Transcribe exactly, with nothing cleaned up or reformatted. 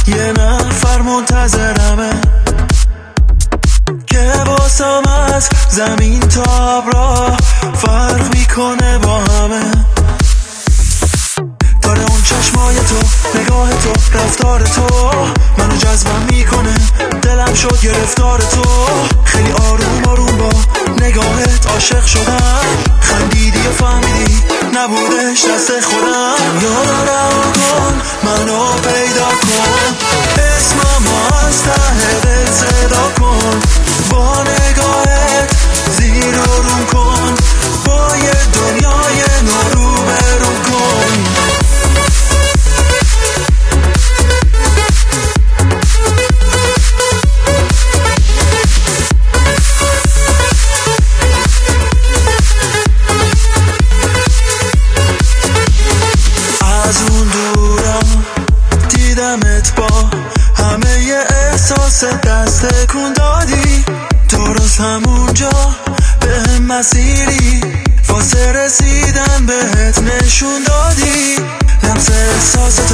یه نفر منتظرمه که واسم از زمین تا ابرا فرق میکنه با همه. داره اون چشمای تو، نگاه تو، رفتار تو منو جذبم میکنه، دلم شد گرفتار تو. خیلی آروم آروم با نگاهت عاشق شدم، خندیدی و فهمیدی نبودش دست خودم. دنیا رو کن منو پیدا کن، اسمم از ته دل صدا کن، با نگاهت زیر و رو کن، با یه دنیای نو رو برو کن. از اون دورا دیدمت با همه ی احساس دست کن دادی، درست همونجا به هم مسیری واسه رسیدن بهت نشون دادی. لمس احساس